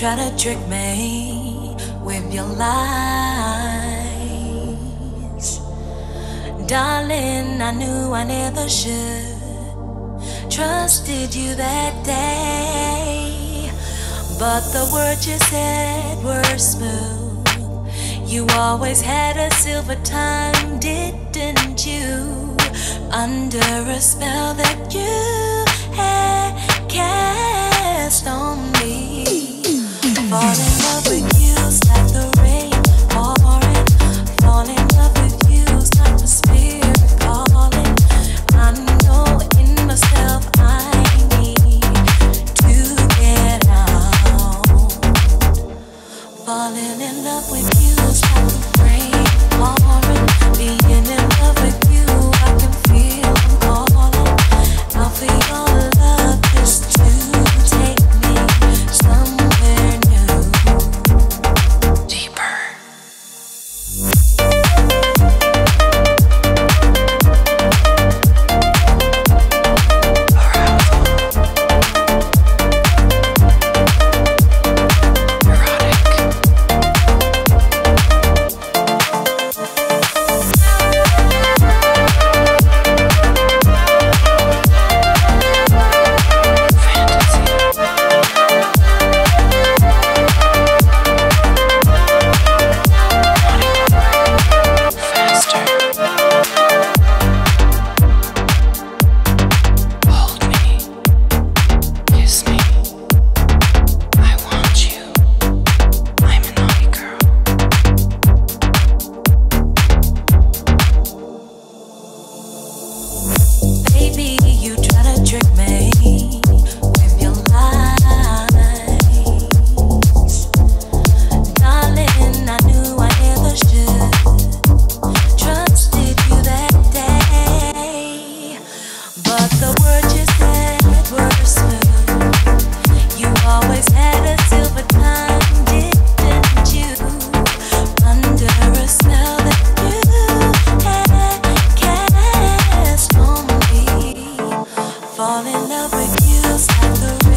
try to trick me with your lies. Darling, I knew I never should. Trusted you that day, but the words you said were smooth. You always had a silver tongue, didn't you? Under a spell that you had cast on me. Fall in love with you's like the rain pouring. Fall in love with you's like the spirit calling. I know in myself I need to get out. Falling in love with you's like the rain pouring. Being in love with you, I can feel I'm calling out for your love just to take me somewhere new. Deeper. Fall in love with you's like the